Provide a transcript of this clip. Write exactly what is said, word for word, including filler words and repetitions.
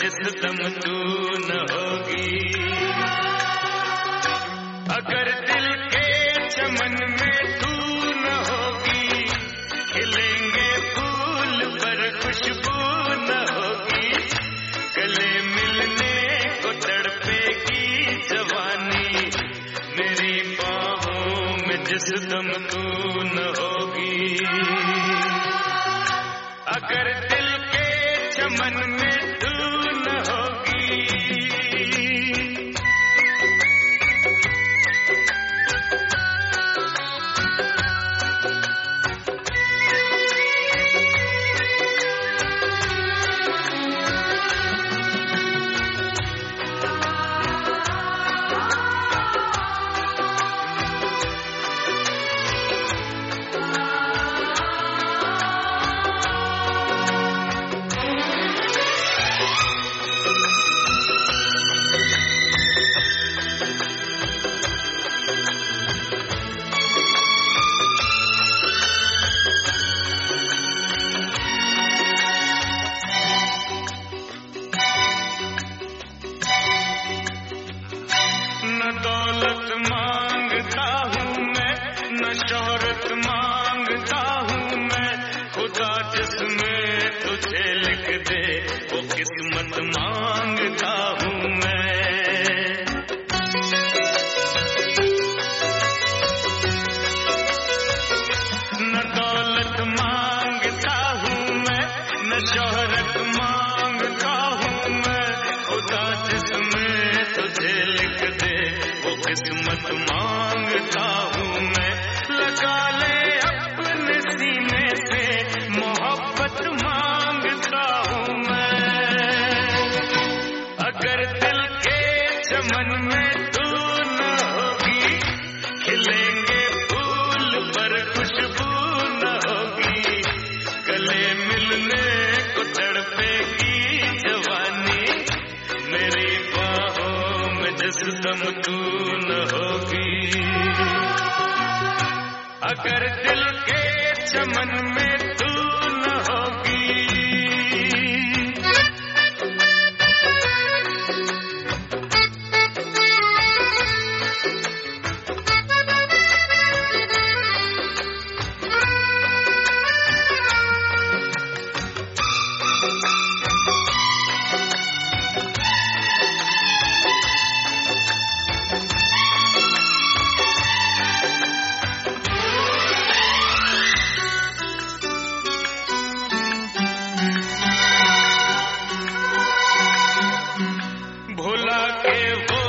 जिस दम तू न होगी। अगर दिल के चमन में तू न होगी, खिलेंगे फूल पर खुशबू न होगी। गले मिलने को तड़पेगी जवानी, मेरी बाहों में जिस दम तू न होगी। अगर दिल के चमन में तू न होगी। न दौलत मांगता हूँ मैं, न शोहरत मांगता हूँ मैं। खुदा जिसमें तुझे लिख दे वो किस्मत मांगता हूँ मैं। न दौलत मांगता हूँ मैं, न शोहरत मांगता हूँ मैं। खुदा जिसमें तुझे लिख दे वो किस्मत मांगता हूँ मैं। लगा ले अपने सीने से मोहब्बत मांगता हूँ मैं। अगर दिल के चमन में तू न होगी, खिलेंगे फूल पर खुशबू न होगी। गले मिलने को तड़पेगी जवानी, मेरी बाहों में जिस दम तू न होगी। अगर दिल के चमन में तू न होगी। भुला के वो